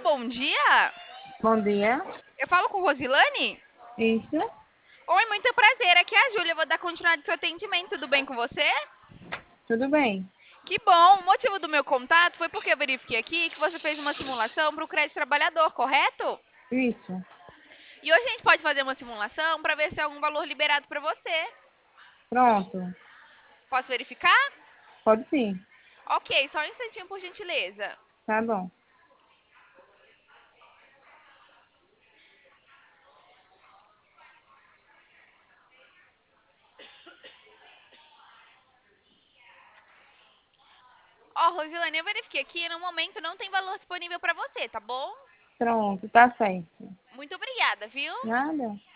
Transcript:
bom dia. Bom dia. Eu falo com Rosilane? Isso, Oi, muito prazer. Aqui é a Júlia. Eu vou dar continuidade ao seu atendimento. Tudo bem com você? tudo bem? Que bom. O motivo do meu contato foi porque eu verifiquei aqui que você fez uma simulação para o crédito trabalhador, correto? Isso. E hoje a gente pode fazer uma simulação para ver se há algum valor liberado para você. Pronto. Posso verificar? Pode sim. Ok, só um instantinho, por gentileza. Tá bom. Ó, Rosilane, eu verifiquei aqui. No momento não tem valor disponível para você, tá bom? Pronto, tá certo. Muito obrigada, viu? Nada?